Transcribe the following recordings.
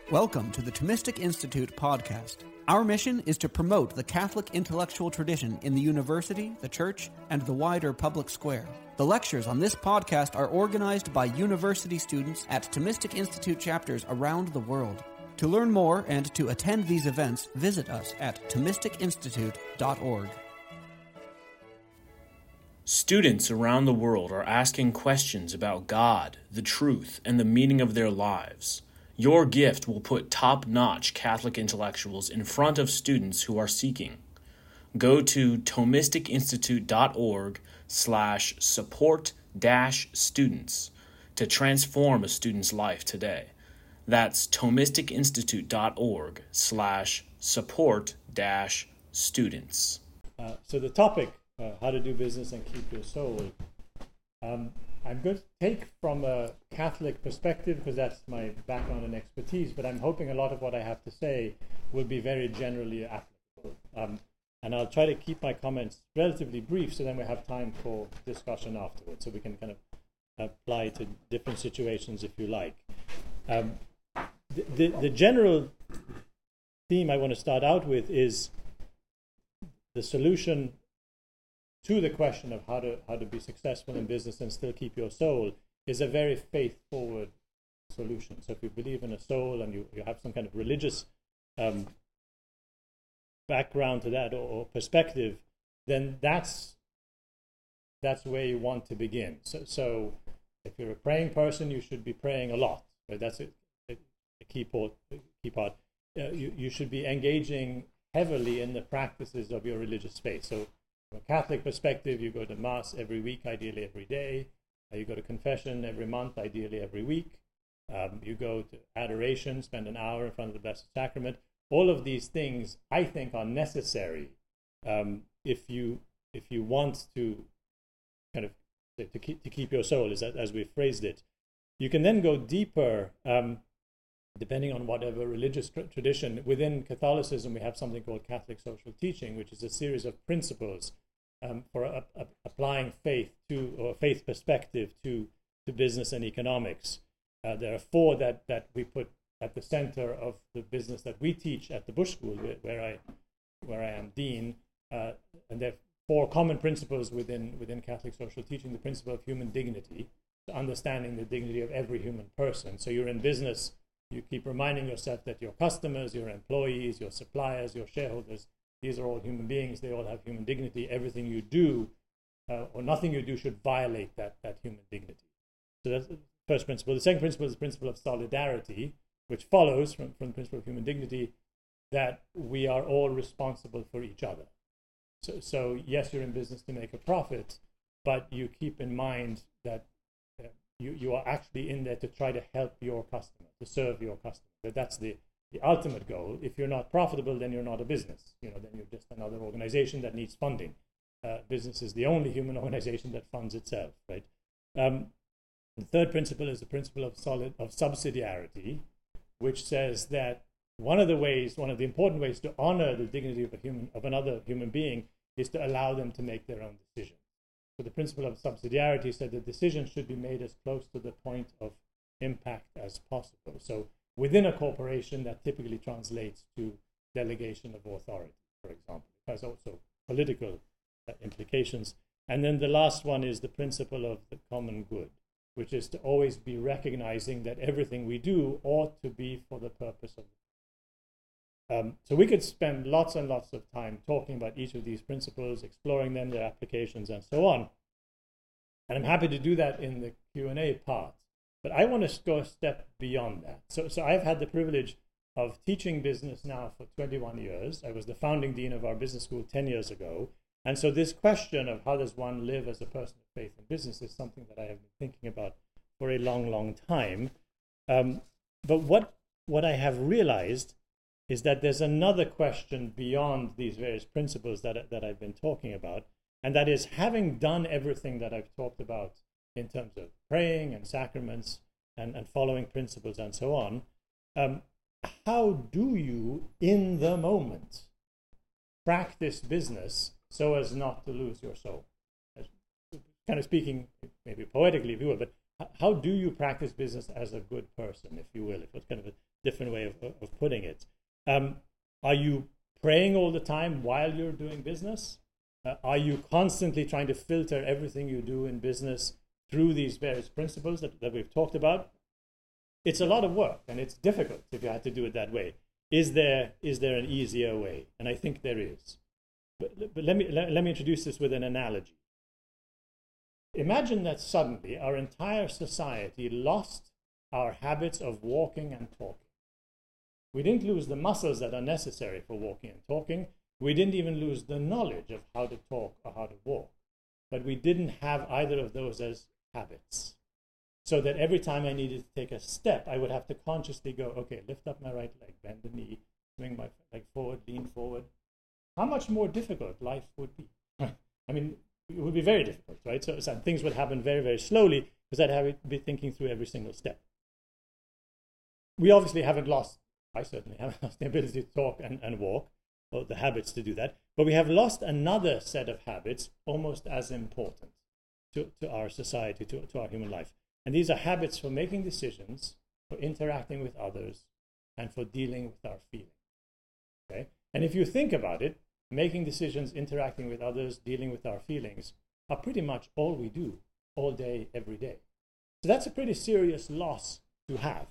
Welcome to the Thomistic Institute podcast. Our mission is to promote the Catholic intellectual tradition in the university, the church, and the wider public square. The lectures on this podcast are organized by university students at Thomistic Institute chapters around the world. To learn more and to attend these events, visit us at ThomisticInstitute.org. Students around the world are asking questions about God, the truth, and the meaning of their lives. Your gift will put top-notch Catholic intellectuals in front of students who are seeking. Go to ThomisticInstitute.org/support-students to transform a student's life today. That's ThomisticInstitute.org/support-students. So the topic, how to do business and keep your soul. I'm going to take from a Catholic perspective because that's my background and expertise, but I'm hoping a lot of what I have to say will be very generally applicable. And I'll try to keep my comments relatively brief so then we have time for discussion afterwards, so we can kind of apply to different situations if you like. The general theme I want to start out with is the solution to the question of how to be successful in business and still keep your soul is a very faith-forward solution. So if you believe in a soul and you have some kind of religious background to that or perspective, then that's where you want to begin. So if you're a praying person, you should be praying a lot. Right? That's a key part. You should be engaging heavily in the practices of your religious faith. So from a Catholic perspective, you go to Mass every week, ideally every day. You go to confession every month, ideally every week. You go to adoration, spend an hour in front of the Blessed Sacrament. All of these things, I think, are necessary if you want to kind of to keep your soul, as we phrased it. You can then go deeper, depending on whatever religious tradition. Within Catholicism, we have something called Catholic social teaching, which is a series of principles for applying faith or faith perspective to business and economics. There are four that we put at the center of the business that we teach at the Bush School, where I am dean, and there are four common principles within Catholic social teaching. The principle of human dignity, so understanding the dignity of every human person. So you're in business. You keep reminding yourself that your customers, your employees, your suppliers, your shareholders, these are all human beings. They all have human dignity. Everything you do or nothing you do should violate that human dignity. So that's the first principle. The second principle is the principle of solidarity, which follows from the principle of human dignity that we are all responsible for each other. So yes, you're in business to make a profit, but you keep in mind that you are actually in there to try to help your customer, to serve your customer. That's the ultimate goal. If you're not profitable, then you're not a business. Then you're just another organization that needs funding. Business is the only human organization that funds itself, right? The third principle is the principle of subsidiarity, which says that one of the important ways to honor the dignity of another human being is to allow them to make their own decisions. So the principle of subsidiarity said that decisions should be made as close to the point of impact as possible. So within a corporation, that typically translates to delegation of authority, for example. It has also political implications. And then the last one is the principle of the common good, which is to always be recognizing that everything we do ought to be for the purpose of so we could spend lots and lots of time talking about each of these principles, exploring them, their applications, and so on. And I'm happy to do that in the Q&A part. But I want to go a step beyond that. So I've had the privilege of teaching business now for 21 years. I was the founding dean of our business school 10 years ago. And so this question of how does one live as a person of faith in business is something that I have been thinking about for a long, long time. But what I have realized is that there's another question beyond these various principles that I've been talking about, and that is, having done everything that I've talked about in terms of praying and sacraments and following principles and so on, how do you, in the moment, practice business so as not to lose your soul? Kind of speaking, maybe poetically, if you will, but how do you practice business as a good person, if you will? If it's kind of a different way of putting it. Are you praying all the time while you're doing business? Are you constantly trying to filter everything you do in business through these various principles that we've talked about? It's a lot of work, and it's difficult if you had to do it that way. Is there an easier way? And I think there is. But let me introduce this with an analogy. Imagine that suddenly our entire society lost our habits of walking and talking. We didn't lose the muscles that are necessary for walking and talking. We didn't even lose the knowledge of how to talk or how to walk. But we didn't have either of those as habits. So that every time I needed to take a step, I would have to consciously go, okay, lift up my right leg, bend the knee, swing my leg forward, lean forward. How much more difficult life would be? I mean, it would be very difficult, right? So things would happen very, very slowly because I'd have to be thinking through every single step. We obviously haven't lost, I certainly haven't lost the ability to talk and walk, or the habits to do that, but we have lost another set of habits almost as important to our society, to our human life. And these are habits for making decisions, for interacting with others, and for dealing with our feelings. Okay? And if you think about it, making decisions, interacting with others, dealing with our feelings are pretty much all we do all day, every day. So that's a pretty serious loss to have.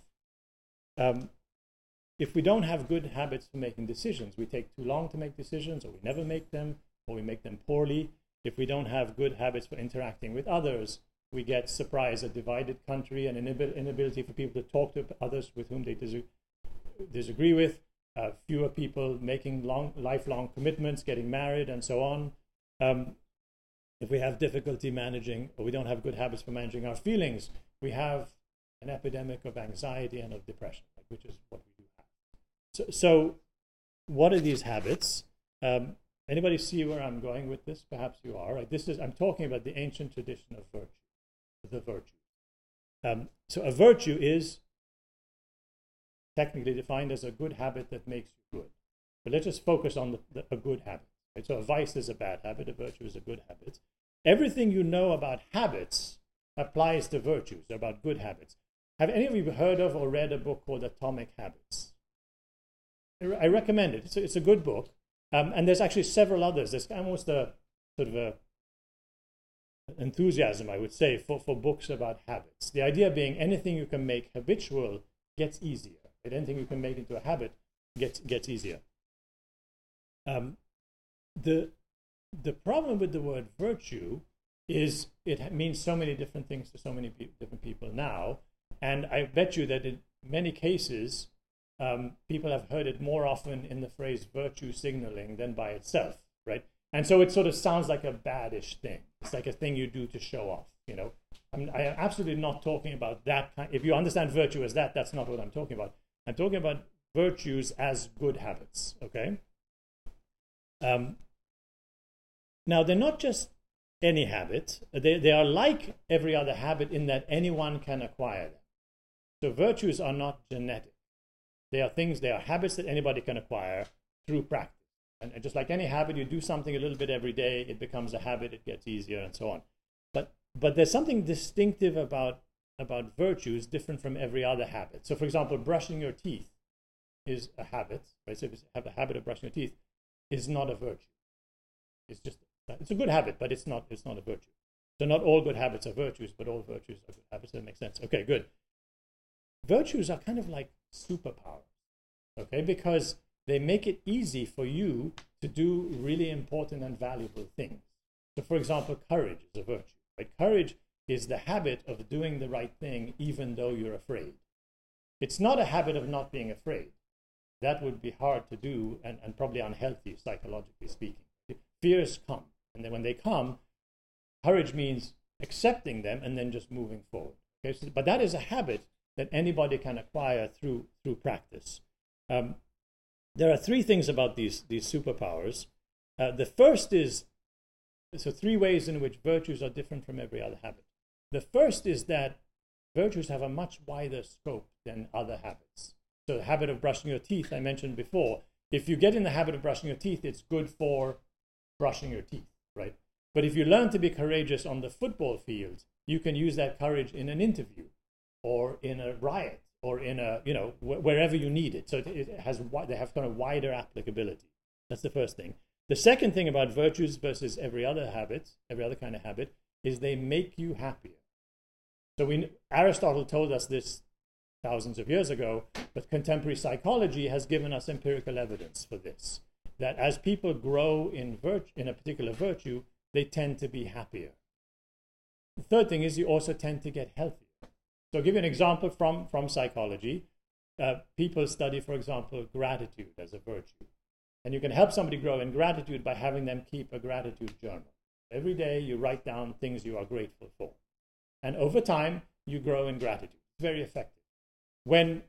If we don't have good habits for making decisions, we take too long to make decisions, or we never make them, or we make them poorly. If we don't have good habits for interacting with others, we get surprise, a divided country, and an inability for people to talk to others with whom they disagree with, fewer people making lifelong commitments, getting married, and so on. If we have difficulty managing, or we don't have good habits for managing our feelings, we have an epidemic of anxiety and of depression, which is what we do have. So what are these habits? Anybody see where I'm going with this? Perhaps you are. Right? I'm talking about the ancient tradition of virtue, the virtue. So a virtue is technically defined as a good habit that makes you good. But let's just focus on a good habit. Right? So a vice is a bad habit, a virtue is a good habit. Everything you know about habits applies to virtues, about good habits. Have any of you heard of or read a book called Atomic Habits? I recommend it. It's a good book. And there's actually several others. There's almost a sort of a enthusiasm, I would say, for books about habits. The idea being anything you can make habitual gets easier. Anything you can make into a habit gets easier. The problem with the word virtue is it means so many different things to so many different people now. And I bet you that in many cases, people have heard it more often in the phrase virtue signaling than by itself, right? And so it sort of sounds like a baddish thing. It's like a thing you do to show off, you know. I am absolutely not talking about that kind. If you understand virtue as that's not what I'm talking about. I'm talking about virtues as good habits, okay? Now, they're not just any habit. They are like every other habit in that anyone can acquire them. So virtues are not genetic. They are habits that anybody can acquire through practice. And just like any habit, you do something a little bit every day, it becomes a habit, it gets easier, and so on. But there's something distinctive about virtues different from every other habit. So, for example, brushing your teeth is a habit, right? So if you have a habit of brushing your teeth, is not a virtue. It's a good habit, but it's not a virtue. So not all good habits are virtues, but all virtues are good habits. That makes sense. Okay, good. Virtues are kind of like superpowers, okay? Because they make it easy for you to do really important and valuable things. So, for example, courage is a virtue. Right? Courage is the habit of doing the right thing even though you're afraid. It's not a habit of not being afraid. That would be hard to do and probably unhealthy, psychologically speaking. Fears come, and then when they come, courage means accepting them and then just moving forward. Okay? So, but that is a habit that anybody can acquire through practice. There are three things about these superpowers. The first is, so three ways in which virtues are different from every other habit. The first is that virtues have a much wider scope than other habits. So the habit of brushing your teeth, I mentioned before, if you get in the habit of brushing your teeth, it's good for brushing your teeth, right? But if you learn to be courageous on the football field, you can use that courage in an interview or in a riot or in a, wherever you need it. So they have kind of wider applicability. That's the first thing. The second thing about virtues versus every other kind of habit, is they make you happier. So Aristotle told us this thousands of years ago, but contemporary psychology has given us empirical evidence for this, that as people grow in a particular virtue, they tend to be happier. The third thing is you also tend to get healthier. So I'll give you an example from psychology. People study, for example, gratitude as a virtue. And you can help somebody grow in gratitude by having them keep a gratitude journal. Every day you write down things you are grateful for. And over time, you grow in gratitude. It's very effective. When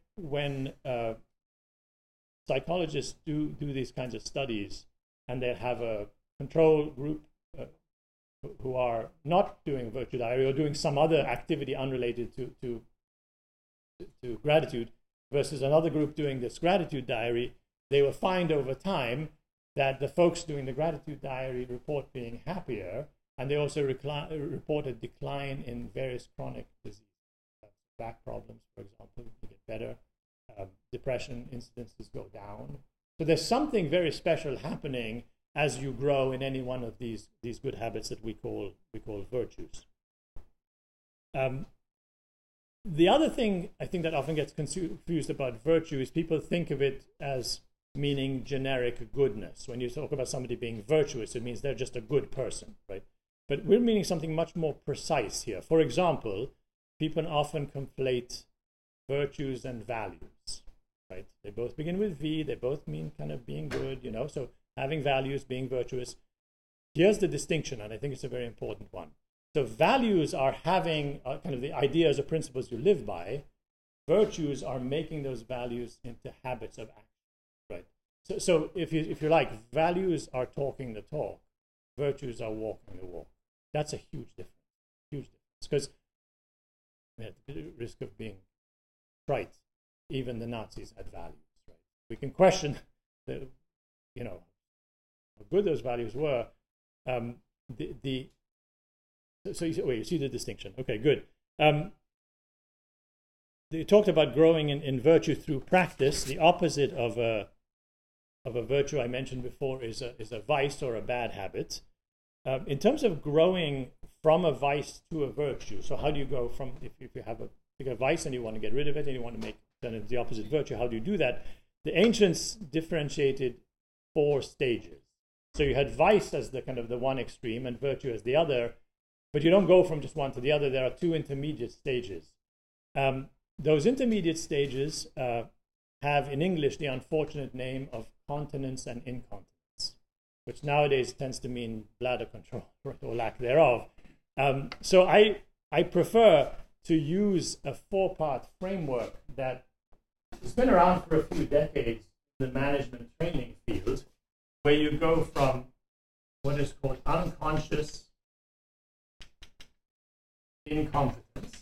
psychologists do these kinds of studies, and they have a control group who are not doing a virtue diary or doing some other activity unrelated to gratitude, versus another group doing this gratitude diary, they will find over time that the folks doing the gratitude diary report being happier, and they also report a decline in various chronic diseases. Back problems, for example, they get better. Depression incidences go down. So there's something very special happening as you grow in any one of these good habits that we call virtues. The other thing I think that often gets confused about virtue is people think of it as meaning generic goodness. When you talk about somebody being virtuous, it means they're just a good person, right? But we're meaning something much more precise here. For example, people often conflate virtues and values, right? They both begin with V, they both mean kind of being good, so having values, being virtuous. Here's the distinction, and I think it's a very important one. So values are having kind of the ideas or principles you live by. Virtues are making those values into habits of action, right? So if you like, values are talking the talk, virtues are walking the walk. That's a huge difference, because at the risk of being trite, even the Nazis had values, right? We can question how good those values were. So you see the distinction. Okay, good. They talked about growing in virtue through practice. The opposite of a virtue I mentioned before is a vice or a bad habit. In terms of growing from a vice to a virtue, so how do you go from, if you have a vice and you want to get rid of it and you want to make then the opposite virtue, how do you do that? The ancients differentiated 4 stages. So you had vice as the kind of the one extreme and virtue as the other, but you don't go from just one to the other. There are 2 intermediate stages. Those intermediate stages have in English the unfortunate name of continence and incontinence, which nowadays tends to mean bladder control or lack thereof. So I prefer to use a 4-part framework that has been around for a few decades in the management training field, where you go from what is called unconscious incompetence.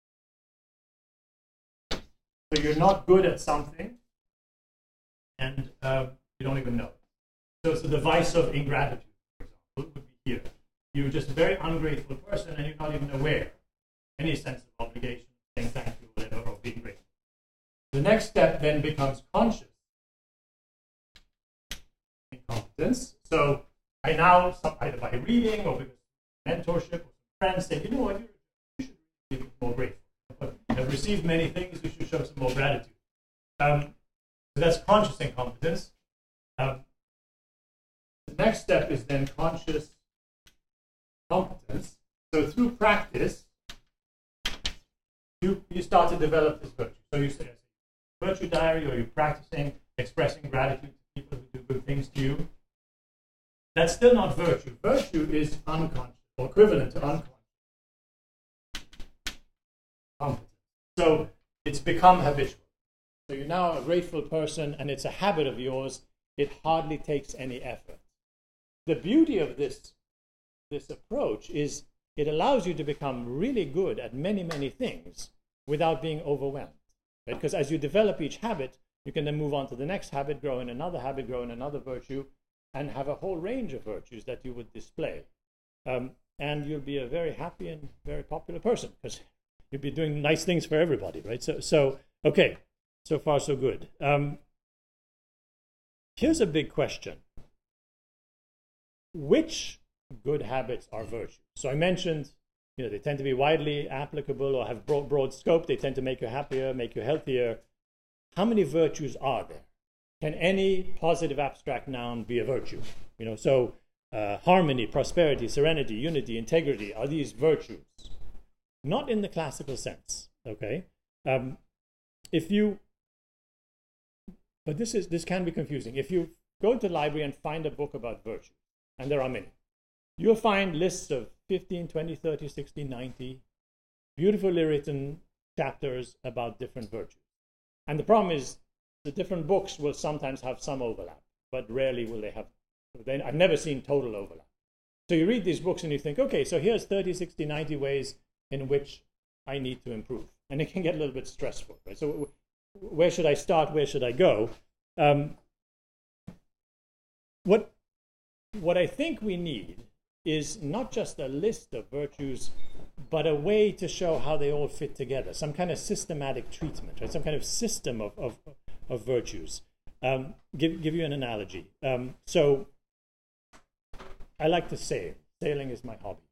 So you're not good at something, and you don't even know. So the vice of ingratitude, for example, would be here. You're just a very ungrateful person, and you're not even aware of any sense of obligation, saying thank you, whatever, or being grateful. The next step then becomes conscious incompetence. So I now, either by reading or because mentorship or friends say, you know what, you should be more grateful. I've received many things, you should show some more gratitude. So that's conscious incompetence. The next step is then conscious competence. So through practice, you start to develop this virtue. So you say virtue diary, or you're practicing expressing gratitude to people who do good things to you. That's still not virtue. Virtue is unconscious, or equivalent to unconscious competence. So it's become habitual. So you're now a grateful person, and it's a habit of yours. It hardly takes any effort. The beauty of this approach is it allows you to become really good at many, many things without being overwhelmed. Right? Because as you develop each habit, you can then move on to the next habit, grow in another habit, grow in another virtue, and have a whole range of virtues that you would display. and you'll be a very happy and very popular person because you'll be doing nice things for everybody, right? So okay, so far so good. Here's a big question. Which good habits are virtues? So I mentioned, they tend to be widely applicable or have broad scope. They tend to make you happier, make you healthier. How many virtues are there? Can any positive abstract noun be a virtue? Harmony, prosperity, serenity, unity, integrity, are these virtues? Not in the classical sense, okay? But this can be confusing. If you go to the library and find a book about virtue, and there are many, you'll find lists of 15, 20, 30, 60, 90 beautifully written chapters about different virtues. And the problem is the different books will sometimes have some overlap, but rarely will they have. I've never seen total overlap. So you read these books and you think, okay, so here's 30, 60, 90 ways in which I need to improve. And it can get a little bit stressful, right? So where should I start? Where should I go? What I think we need is not just a list of virtues, but a way to show how they all fit together, some kind of systematic treatment, right? Some kind of system of virtues. Give you an analogy. So I like to sail. Sailing is my hobby.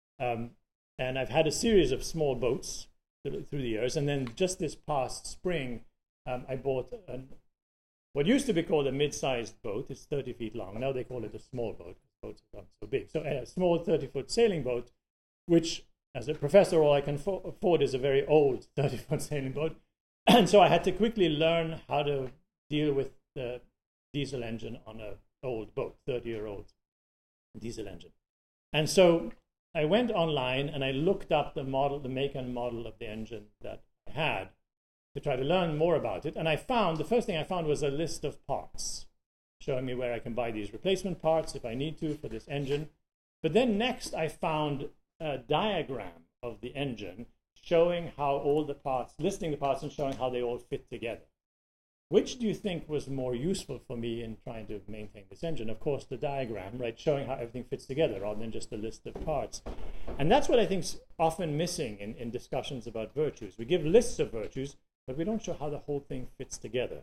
And I've had a series of small boats through the years. And then just this past spring, I bought what used to be called a mid-sized boat. It's 30 feet long. Now they call it a small boat. Boats are not so big. So a small 30-foot sailing boat, which as a professor, all I can afford is a very old 30-foot sailing boat. And so I had to quickly learn how to deal with the diesel engine on an old boat, 30-year-old diesel engine. And so I went online and I looked up the make and model of the engine that I had to try to learn more about it. And the first thing I found was a list of parts, showing me where I can buy these replacement parts if I need to for this engine. But then next I found a diagram of the engine showing how all the parts, listing the parts and showing how they all fit together. Which do you think was more useful for me in trying to maintain this engine? Of course, the diagram, right, showing how everything fits together rather than just a list of parts. And that's what I think is often missing in discussions about virtues. We give lists of virtues, but we don't show how the whole thing fits together.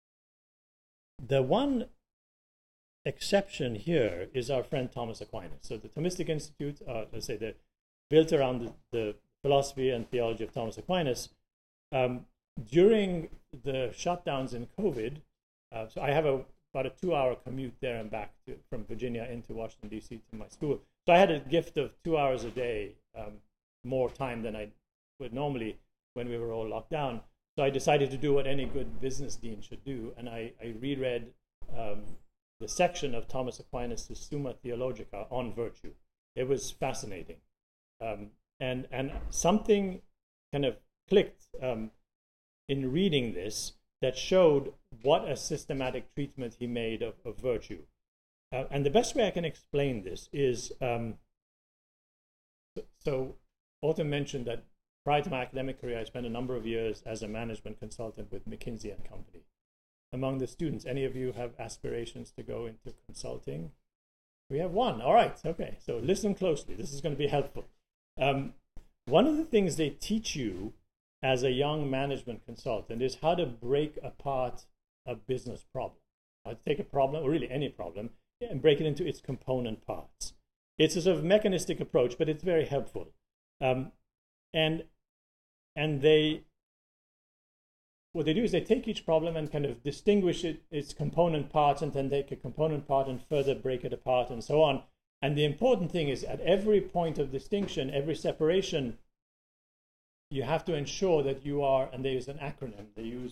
The one exception here is our friend Thomas Aquinas. So the Thomistic Institute, they're built around the philosophy and theology of Thomas Aquinas. During the shutdowns in COVID, so I have about a 2-hour commute there and back from Virginia into Washington, D.C. to my school. So I had a gift of 2 hours a day, more time than I would normally when we were all locked down. So I decided to do what any good business dean should do, and I reread the section of Thomas Aquinas' Summa Theologica on virtue. It was fascinating. And something kind of clicked in reading this that showed what a systematic treatment he made of virtue. And the best way I can explain this is, so Autumn mentioned that prior to my academic career, I spent a number of years as a management consultant with McKinsey & Company. Among the students, any of you have aspirations to go into consulting? We have one. All right. Okay. So listen closely. This is going to be helpful. One of the things they teach you as a young management consultant is how to break apart a business problem. How to take a problem, or really any problem, and break it into its component parts. It's a sort of mechanistic approach, but it's very helpful. And what they do is they take each problem and kind of distinguish its component parts, and then take a component part and further break it apart and so on. And the important thing is at every point of distinction, every separation, you have to ensure that you are, and they use an acronym, they use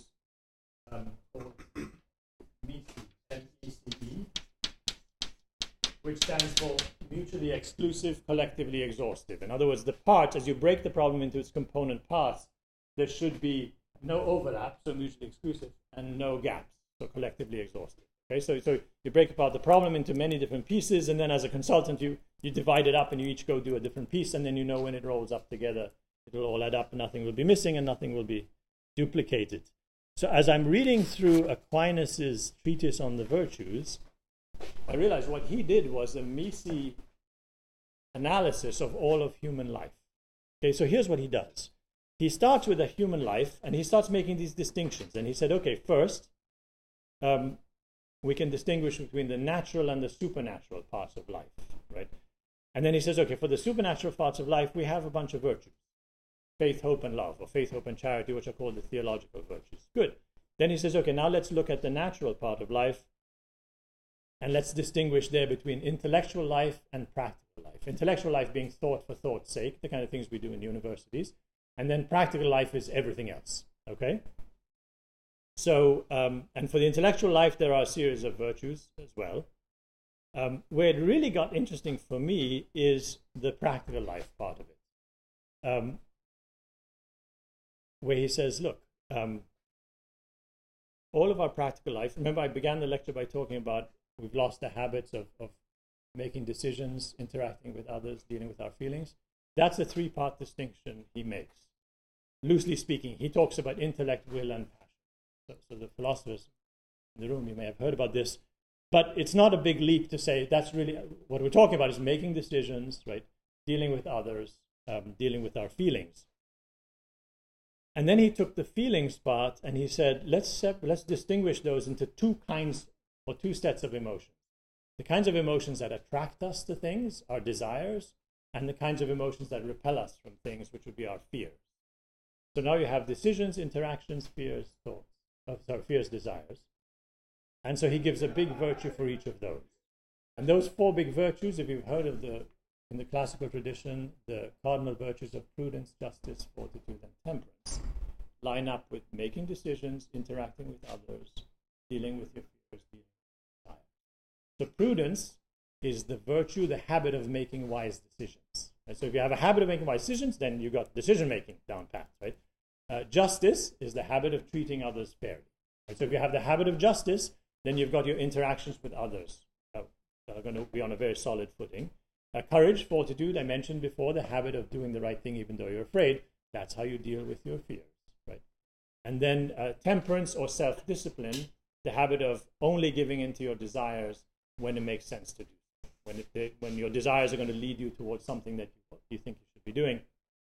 MECD, which stands for mutually exclusive, collectively exhaustive. In other words, the parts, as you break the problem into its component parts, there should be no overlap, so mutually exclusive, and no gaps, so collectively exhaustive. Okay, so you break apart the problem into many different pieces, and then as a consultant, you divide it up, and you each go do a different piece, and then you know when it rolls up together, it will all add up, and nothing will be missing, and nothing will be duplicated. So as I'm reading through Aquinas' treatise on the virtues, I realized what he did was a Mises analysis of all of human life. Okay, so here's what he does. He starts with a human life, and he starts making these distinctions. And he said, okay, first, we can distinguish between the natural and the supernatural parts of life, right? And then he says, okay, for the supernatural parts of life, we have a bunch of virtues. Faith, hope, and love, or faith, hope, and charity, which are called the theological virtues. Good. Then he says, okay, now let's look at the natural part of life, and let's distinguish there between intellectual life and practical life. Intellectual life being thought for thought's sake, the kind of things we do in universities, and then practical life is everything else, okay? So, and for the intellectual life, there are a series of virtues as well. Where it really got interesting for me is the practical life part of it. Where he says, look, all of our practical life, remember I began the lecture by talking about we've lost the habits of making decisions, interacting with others, dealing with our feelings. That's a three-part distinction he makes. Loosely speaking, he talks about intellect, will, and passion. So the philosophers in the room, you may have heard about this, but it's not a big leap to say that's really what we're talking about is making decisions, right? Dealing with others, dealing with our feelings. And then he took the feelings part and he said, let's distinguish those into two kinds or two sets of emotions. The kinds of emotions that attract us to things, our desires, and the kinds of emotions that repel us from things, which would be our fears. So now you have decisions, interactions, fears, thoughts, fears, desires. And so he gives a big virtue for each of those. And those four big virtues, if you've heard of in the classical tradition, the cardinal virtues of prudence, justice, fortitude, and temperance, line up with making decisions, interacting with others, dealing with your fears, dealing with desires. So prudence is the virtue, the habit of making wise decisions. And so if you have a habit of making wise decisions, then you've got decision-making down pat, right? Justice is the habit of treating others fairly. Right? So if you have the habit of justice, then you've got your interactions with others that are going to be on a very solid footing. Courage, fortitude, I mentioned before, the habit of doing the right thing even though you're afraid. That's how you deal with your fears, right? And then temperance or self-discipline, the habit of only giving into your desires when it makes sense to do. When your desires are going to lead you towards something that you think you should be doing.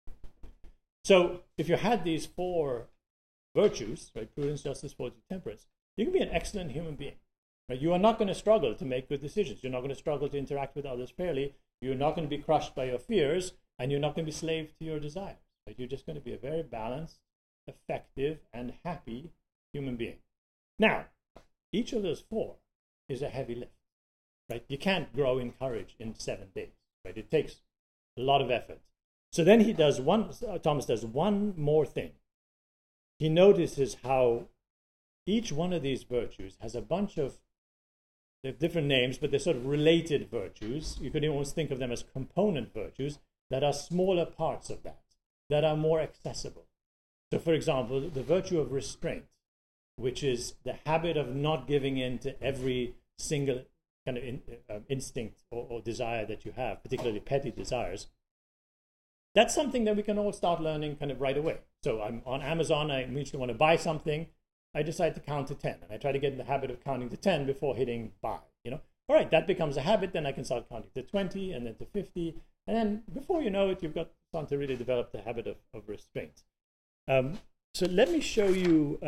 So if you had these four virtues, right, prudence, justice, fortitude, temperance, you can be an excellent human being. Right? You are not going to struggle to make good decisions. You're not going to struggle to interact with others fairly. You're not going to be crushed by your fears, and you're not going to be slave to your desires. Right? You're just going to be a very balanced, effective, and happy human being. Now, each of those four is a heavy lift. Right? You can't grow in courage in 7 days. Right? It takes a lot of effort. So then Thomas does one more thing. He notices how each one of these virtues has a bunch of different names, but they're sort of related virtues. You could almost think of them as component virtues that are smaller parts of that are more accessible. So, for example, the virtue of restraint, which is the habit of not giving in to every single kind of instinct or desire that you have, particularly petty desires. That's something that we can all start learning kind of right away. So I'm on Amazon, I immediately want to buy something. I decide to count to 10, and I try to get in the habit of counting to 10 before hitting buy. All right, that becomes a habit. Then I can start counting to 20, and then to 50, and then before you know it, you've got starting to really develop the habit of restraint. So let me show you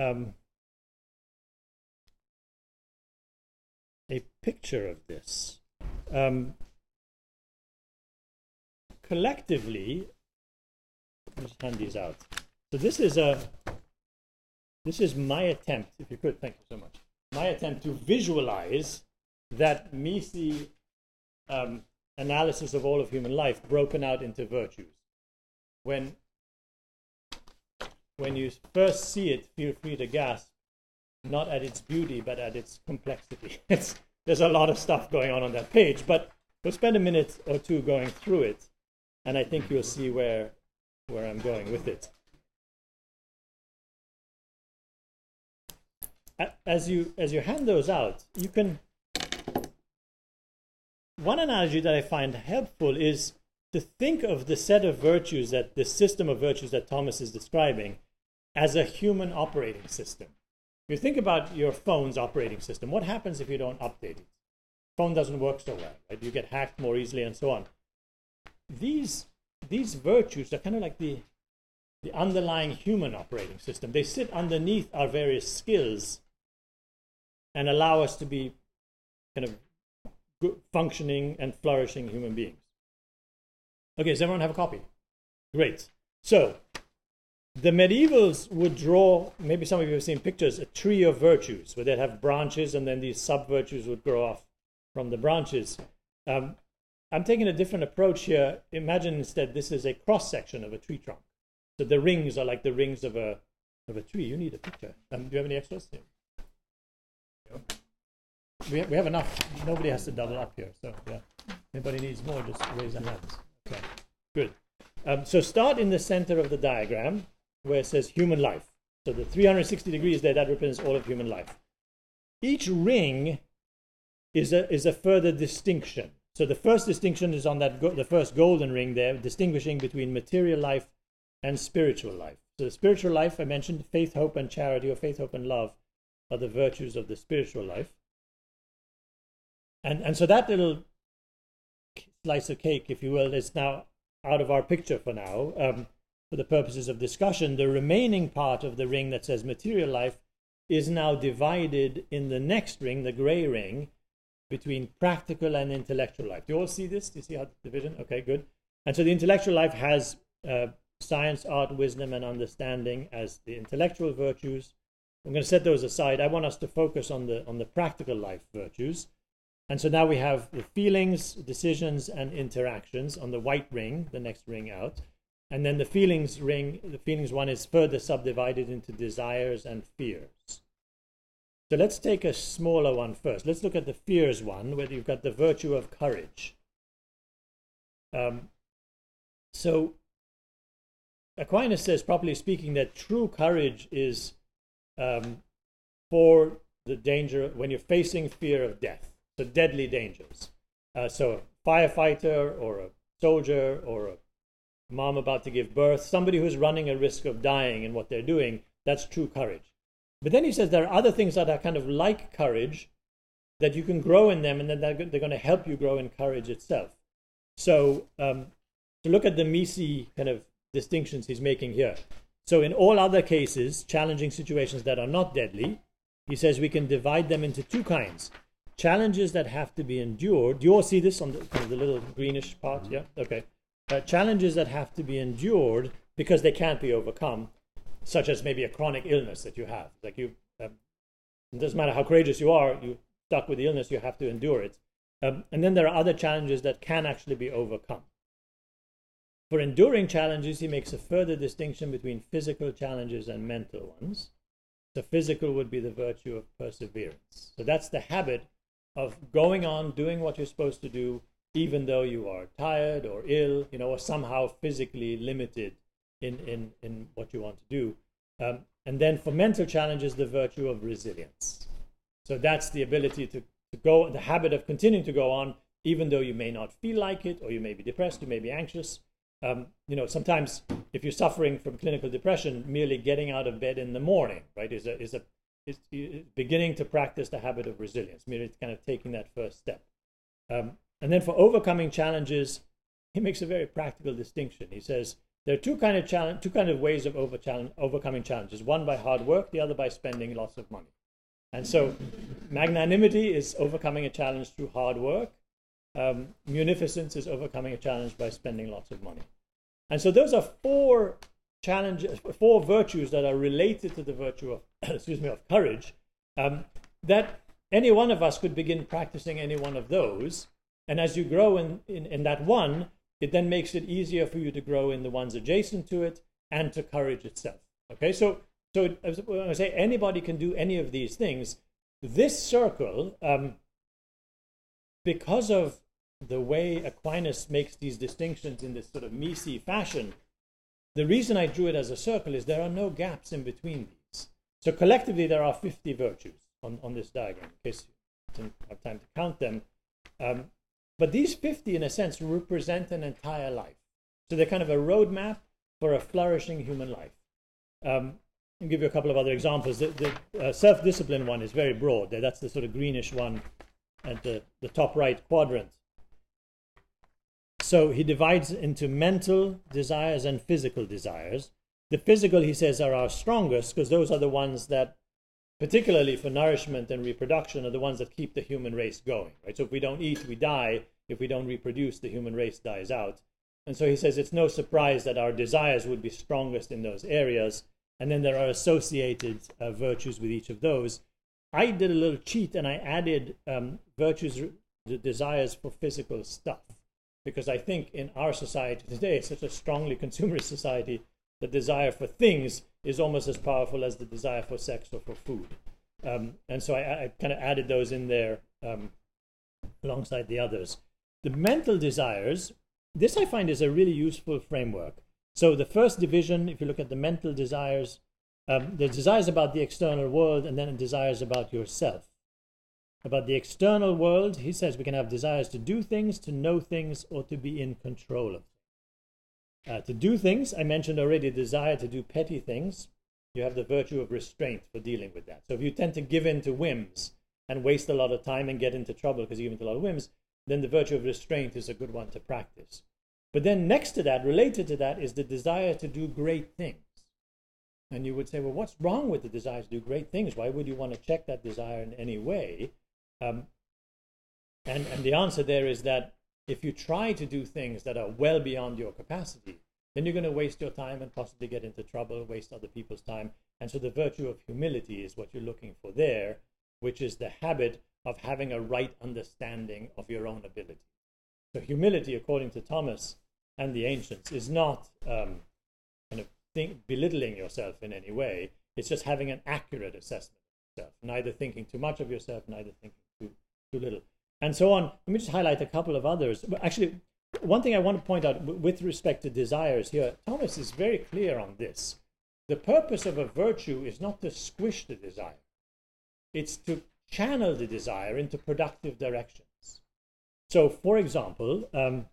a picture of this. Collectively, let's hand these out. So this is my attempt, if you could, thank you so much, my attempt to visualize that Misi analysis of all of human life broken out into virtues. When you first see it, feel free to gasp, not at its beauty, but at its complexity. There's a lot of stuff going on that page, but we'll spend a minute or two going through it, and I think you'll see where I'm going with it. As you hand those out, you can. One analogy that I find helpful is to think of the set of virtues, that the system of virtues that Thomas is describing, as a human operating system. If you think about your phone's operating system, what happens if you don't update it? Phone doesn't work so well, right? You get hacked more easily and so on. these virtues are kind of like the underlying human operating system. They sit underneath our various skills and allow us to be kind of good, functioning and flourishing human beings. Okay, does everyone have a copy? Great. So, the medievals would draw, maybe some of you have seen pictures, a tree of virtues, where they'd have branches and then these sub-virtues would grow off from the branches. I'm taking a different approach here. Imagine instead this is a cross-section of a tree trunk. So the rings are like the rings of a tree. You need a picture. Do you have any extras? We have enough. Nobody has to double up here. So yeah, anybody needs more, just raise their hands. Okay, good. So start in the center of the diagram where it says human life. So the 360 degrees there, that represents all of human life. Each ring is a further distinction. So the first distinction is on that the first golden ring there, distinguishing between material life and spiritual life. So the spiritual life, I mentioned, faith, hope, and charity, or faith, hope, and love are the virtues of the spiritual life. And so that little slice of cake, if you will, is now out of our picture for now. For the purposes of discussion, the remaining part of the ring that says material life is now divided in the next ring, the gray ring, between practical and intellectual life. Do you all see this? Do you see how the division? Okay, good. And so the intellectual life has science, art, wisdom, and understanding as the intellectual virtues. I'm going to set those aside. I want us to focus on the practical life virtues. And so now we have the feelings, decisions, and interactions on the white ring, the next ring out. And then the feelings ring, the feelings one is further subdivided into desires and fears. So let's take a smaller one first. Let's look at the fears one, where you've got the virtue of courage. So Aquinas says, properly speaking, that true courage is for the danger when you're facing fear of death. So deadly dangers. So a firefighter or a soldier or a mom about to give birth, somebody who's running a risk of dying in what they're doing, that's true courage. But then he says there are other things that are kind of like courage that you can grow in them, and then they're going to help you grow in courage itself. So to look at the Misi kind of distinctions he's making here. So in all other cases, challenging situations that are not deadly, he says we can divide them into two kinds. Challenges that have to be endured. Do you all see this on the little greenish part? Yeah? Okay. Challenges that have to be endured because they can't be overcome, such as maybe a chronic illness that you have. Like it doesn't matter how courageous you are, you're stuck with the illness, you have to endure it. And then there are other challenges that can actually be overcome. For enduring challenges, he makes a further distinction between physical challenges and mental ones. So physical would be the virtue of perseverance. So that's the habit of going on, doing what you're supposed to do, even though you are tired or ill, or somehow physically limited in what you want to do. And then for mental challenges, the virtue of resilience. So that's the ability to go, the habit of continuing to go on, even though you may not feel like it, or you may be depressed, you may be anxious. Sometimes if you're suffering from clinical depression, merely getting out of bed in the morning, right, is beginning to practice the habit of resilience, merely kind of taking that first step. And then for overcoming challenges, he makes a very practical distinction. He says there are two kind of ways of overcoming challenges. One by hard work, the other by spending lots of money. And so magnanimity is overcoming a challenge through hard work. Munificence is overcoming a challenge by spending lots of money. And so those are four virtues that are related to the virtue of of courage, that any one of us could begin practicing any one of those. And as you grow in that one, it then makes it easier for you to grow in the ones adjacent to it and to courage itself. Okay, so when I say anybody can do any of these things, this circle, because of the way Aquinas makes these distinctions in this sort of Misi fashion, the reason I drew it as a circle is there are no gaps in between these. So collectively there are 50 virtues on this diagram, in case you didn't have time to count them. But these 50, in a sense, represent an entire life. So they're kind of a roadmap for a flourishing human life. I'll give you a couple of other examples. The self-discipline one is very broad. That's the sort of greenish one at the top right quadrant. So he divides into mental desires and physical desires. The physical, he says, are our strongest because those are the ones that, particularly for nourishment and reproduction, are the ones that keep the human race going. Right? So if we don't eat, we die. If we don't reproduce, the human race dies out. And so he says it's no surprise that our desires would be strongest in those areas. And then there are associated virtues with each of those. I did a little cheat and I added virtues, the desires for physical stuff. Because I think in our society today, it's such a strongly consumerist society, the desire for things is almost as powerful as the desire for sex or for food. And so I kind of added those in there alongside the others. The mental desires, this I find is a really useful framework. So the first division, if you look at the mental desires, there's desires about the external world and then desires about yourself. About the external world, he says we can have desires to do things, to know things, or to be in control of things. To do things, I mentioned already, desire to do petty things. You have the virtue of restraint for dealing with that. So if you tend to give in to whims and waste a lot of time and get into trouble because you give in to a lot of whims, then the virtue of restraint is a good one to practice. But then next to that, related to that, is the desire to do great things. And you would say, well, what's wrong with the desire to do great things? Why would you want to check that desire in any way? And the answer there is that if you try to do things that are well beyond your capacity, then you're going to waste your time and possibly get into trouble, waste other people's time. And so the virtue of humility is what you're looking for there, which is the habit of having a right understanding of your own ability. So humility, according to Thomas and the ancients, is not belittling yourself in any way. It's just having an accurate assessment of yourself, neither thinking too much of yourself, neither thinking too little, and so on. Let me just highlight a couple of others. But actually, one thing I want to point out with respect to desires here, Thomas is very clear on this. The purpose of a virtue is not to squish the desire. It's to channel the desire into productive directions. So, for example,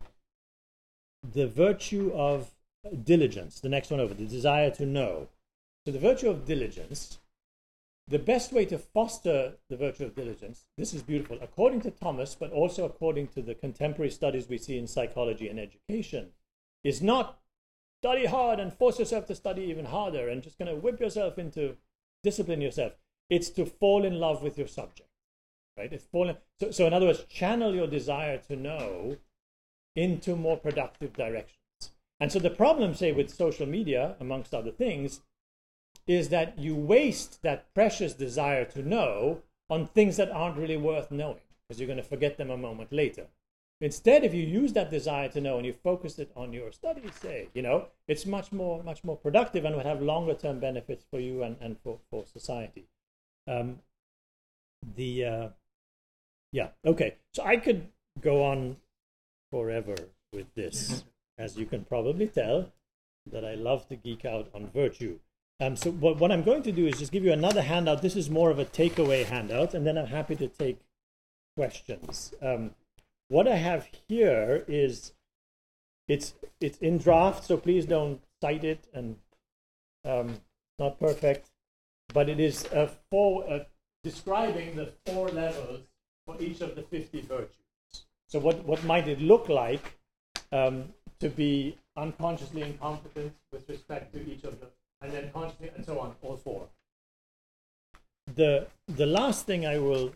the virtue of diligence, the next one over, the desire to know. So the virtue of diligence, the best way to foster the virtue of diligence, this is beautiful, according to Thomas, but also according to the contemporary studies we see in psychology and education, is not study hard and force yourself to study even harder and just going to whip yourself into discipline yourself. It's to fall in love with your subject, right? So in other words, channel your desire to know into more productive directions. And so the problem, say, with social media, amongst other things, is that you waste that precious desire to know on things that aren't really worth knowing, because you're going to forget them a moment later. Instead, if you use that desire to know and you focus it on your studies, say, it's much more productive and would have longer term benefits for you and for society. Okay. So I could go on forever with this, as you can probably tell, that I love to geek out on virtue. So what I'm going to do is just give you another handout. This is more of a takeaway handout, and then I'm happy to take questions. What I have here is, it's in draft, so please don't cite it, and not perfect, but it is describing the 4 levels for each of the 50 virtues. So what might it look like to be unconsciously incompetent with respect to each of them, and then consciously, and so on, all 4. The last thing I will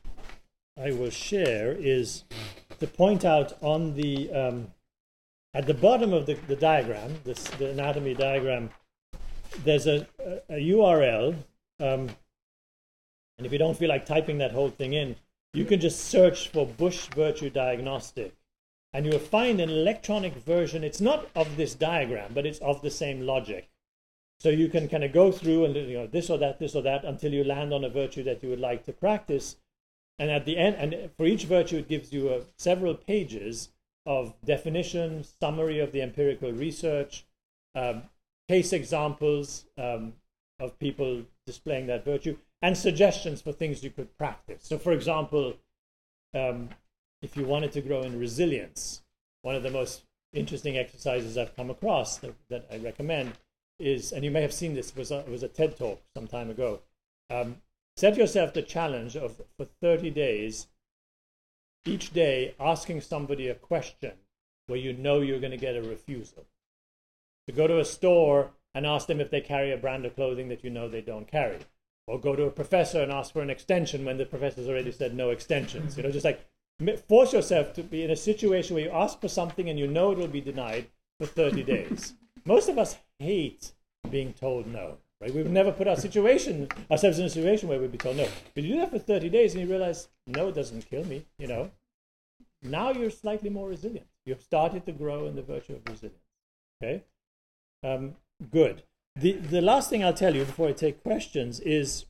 share is to point out on the at the bottom of the diagram, the anatomy diagram, there's a URL, and if you don't feel like typing that whole thing in, you can just search for Bush Virtue Diagnostic, and you'll find an electronic version. It's not of this diagram, but it's of the same logic. So you can kind of go through and this or that until you land on a virtue that you would like to practice. And at the end, and for each virtue, it gives you several pages of definition, summary of the empirical research, case examples of people displaying that virtue, and suggestions for things you could practice. So, for example, if you wanted to grow in resilience, one of the most interesting exercises I've come across that I recommend is, and you may have seen this, was a TED Talk some time ago. Set yourself the challenge of, for 30 days, each day asking somebody a question where you know you're going to get a refusal. To go to a store and ask them if they carry a brand of clothing that you know they don't carry. Or go to a professor and ask for an extension when the professor's already said no extensions. Just like force yourself to be in a situation where you ask for something and you know it will be denied for 30 days. Most of us hate being told no. Right? We've never put ourselves in a situation where we'd be told no. But you do that for 30 days and you realize, no, it doesn't kill me, Now you're slightly more resilient. You've started to grow in the virtue of resilience. Okay? Good. The last thing I'll tell you before I take questions is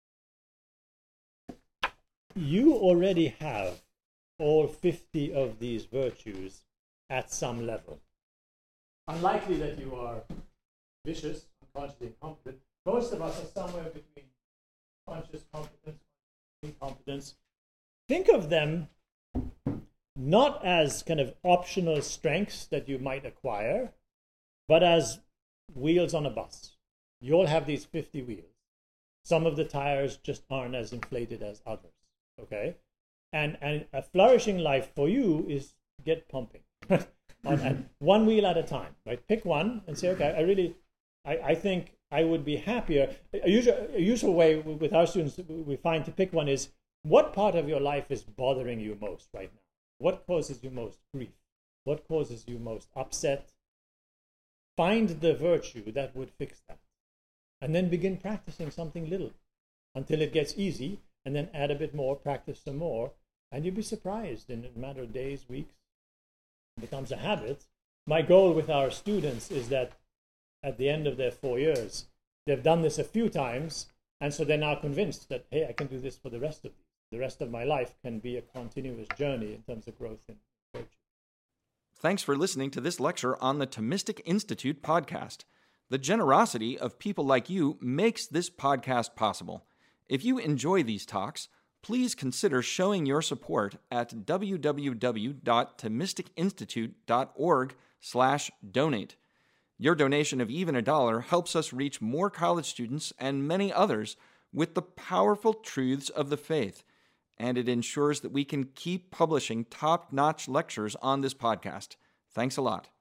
you already have all 50 of these virtues at some level. Unlikely that you are vicious, unconsciously incompetent. Most of us are somewhere between conscious competence and incompetence. Think of them not as kind of optional strengths that you might acquire, but as wheels on a bus. You all have these 50 wheels. Some of the tires just aren't as inflated as others, okay? And a flourishing life for you is get pumping. And one wheel at a time, right? Pick one and say, okay, I think I would be happier. A usual way with our students we find to pick one is, what part of your life is bothering you most right now? What causes you most grief? What causes you most upset? Find the virtue that would fix that. And then begin practicing something little until it gets easy, and then add a bit more, practice some more, and you'll be surprised in a matter of days, weeks. It becomes a habit. My goal with our students is that at the end of their 4 years, they've done this a few times, and so they're now convinced that, hey, I can do this for the rest of these. The rest of my life can be a continuous journey in terms of growth in virtue. Thanks for listening to this lecture on the Thomistic Institute podcast. The generosity of people like you makes this podcast possible. If you enjoy these talks, please consider showing your support at www.thomisticinstitute.org/donate. Your donation of even $1 helps us reach more college students and many others with the powerful truths of the faith, and it ensures that we can keep publishing top-notch lectures on this podcast. Thanks a lot.